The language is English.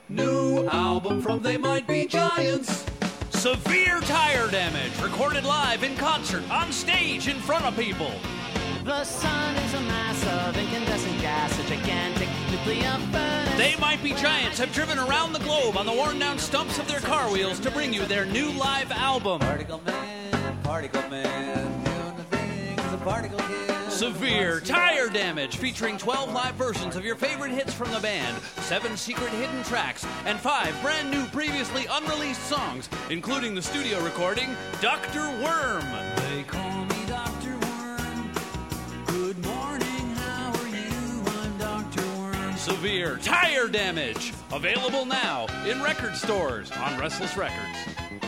New album from They Might Be Giants. Severe tire damage, recorded live in concert, on stage, in front of people. The sun is a mass of incandescent gas, a gigantic nuclear furnace. They Might Be Giants have driven around the globe on the worn-down stumps of their car wheels to bring you their new live album. Particle Man, doing the things a particle can. Severe tire damage, featuring 12 live versions of your favorite hits from the band, 7 secret hidden tracks, and 5 brand new previously unreleased songs, including the studio recording, Dr. Worm. They call me Dr. Worm. Good morning, how are you? I'm Dr. Worm. Severe tire damage, available now in record stores on Restless Records.